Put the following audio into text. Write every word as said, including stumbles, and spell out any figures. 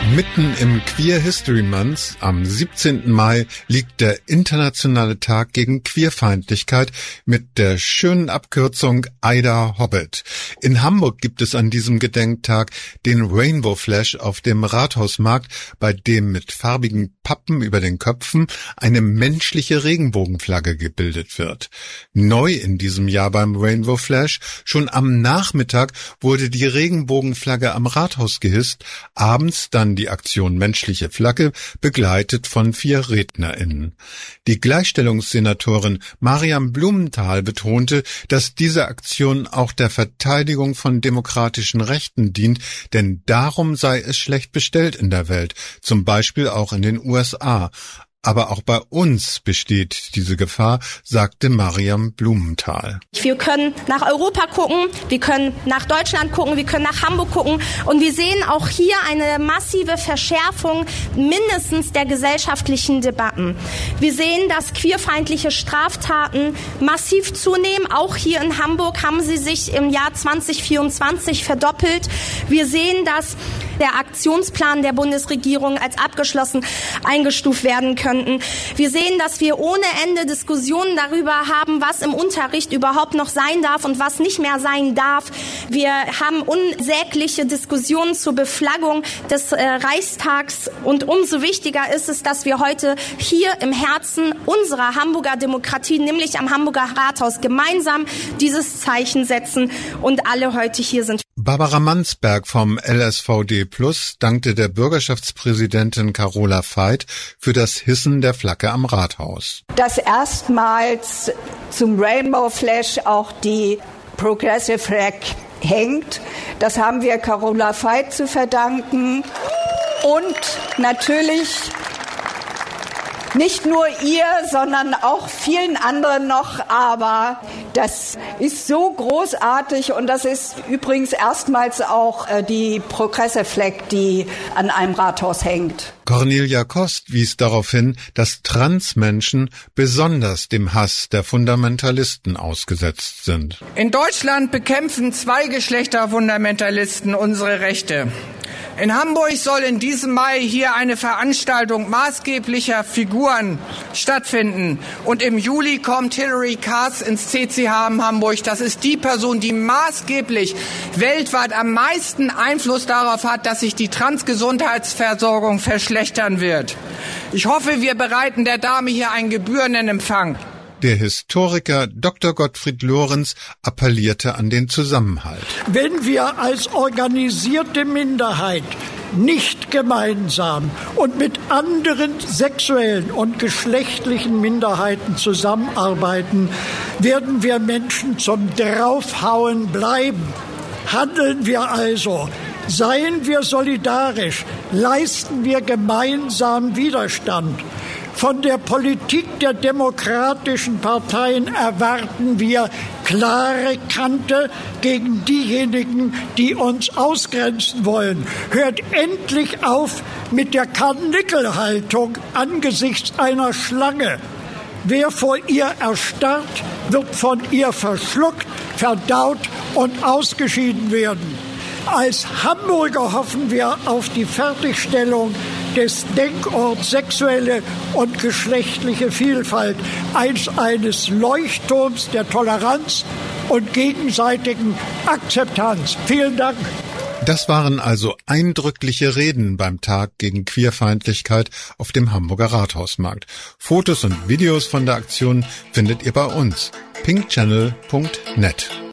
Mitten im Queer History Month am siebzehnten Mai liegt der internationale Tag gegen Queerfeindlichkeit mit der schönen Abkürzung I D A Hobbit. In Hamburg gibt es an diesem Gedenktag den Rainbow Flash auf dem Rathausmarkt, bei dem mit farbigen Pappen über den Köpfen eine menschliche Regenbogenflagge gebildet wird. Neu in diesem Jahr beim Rainbow Flash: schon am Nachmittag wurde die Regenbogenflagge am Rathaus gehisst, abends dann die Aktion Menschliche Flagge, begleitet von vier RednerInnen. Die Gleichstellungssenatorin Mariam Blumenthal betonte, dass diese Aktion auch der Verteidigung von demokratischen Rechten dient, denn darum sei es schlecht bestellt in der Welt, zum Beispiel auch in den U S A. Aber auch bei uns besteht diese Gefahr, sagte Mariam Blumenthal. Wir können nach Europa gucken, wir können nach Deutschland gucken, wir können nach Hamburg gucken und wir sehen auch hier eine massive Verschärfung mindestens der gesellschaftlichen Debatten. Wir sehen, dass queerfeindliche Straftaten massiv zunehmen. Auch hier in Hamburg haben sie sich im Jahr zwanzig vierundzwanzig verdoppelt. Wir sehen, dass der Aktionsplan der Bundesregierung als abgeschlossen eingestuft werden könnten. Wir sehen, dass wir ohne Ende Diskussionen darüber haben, was im Unterricht überhaupt noch sein darf und was nicht mehr sein darf. Wir haben unsägliche Diskussionen zur Beflaggung des äh, Reichstags und umso wichtiger ist es, dass wir heute hier im Herzen unserer Hamburger Demokratie, nämlich am Hamburger Rathaus, gemeinsam dieses Zeichen setzen und alle heute hier sind. Barbara Mansberg vom L S V D Plus dankte der Bürgerschaftspräsidentin Carola Veit für das Hissen der Flagge am Rathaus. Dass erstmals zum Rainbow Flash auch die Progressive Flag hängt, das haben wir Carola Veit zu verdanken und natürlich nicht nur ihr, sondern auch vielen anderen noch, aber das ist so großartig und das ist übrigens erstmals auch äh, die Progressive Flag, die an einem Rathaus hängt. Cornelia Kost wies darauf hin, dass Transmenschen besonders dem Hass der Fundamentalisten ausgesetzt sind. In Deutschland bekämpfen Zweigeschlechterfundamentalisten unsere Rechte. In Hamburg soll in diesem Mai hier eine Veranstaltung maßgeblicher Figuren stattfinden. Und im Juli kommt Hillary Kass ins C C H in Hamburg. Das ist die Person, die maßgeblich weltweit am meisten Einfluss darauf hat, dass sich die Transgesundheitsversorgung verschlechtern wird. Ich hoffe, wir bereiten der Dame hier einen gebührenden Empfang. Der Historiker Doktor Gottfried Lorenz appellierte an den Zusammenhalt. Wenn wir als organisierte Minderheit nicht gemeinsam und mit anderen sexuellen und geschlechtlichen Minderheiten zusammenarbeiten, werden wir Menschen zum Draufhauen bleiben. Handeln wir also. Seien wir solidarisch, leisten wir gemeinsam Widerstand. Von der Politik der demokratischen Parteien erwarten wir klare Kante gegen diejenigen, die uns ausgrenzen wollen. Hört endlich auf mit der Karnickelhaltung angesichts einer Schlange. Wer vor ihr erstarrt, wird von ihr verschluckt, verdaut und ausgeschieden werden. Als Hamburger hoffen wir auf die Fertigstellung des Denkorts sexuelle und geschlechtliche Vielfalt, als eines Leuchtturms der Toleranz und gegenseitigen Akzeptanz. Vielen Dank. Das waren also eindrückliche Reden beim Tag gegen Queerfeindlichkeit auf dem Hamburger Rathausmarkt. Fotos und Videos von der Aktion findet ihr bei uns. pink channel punkt net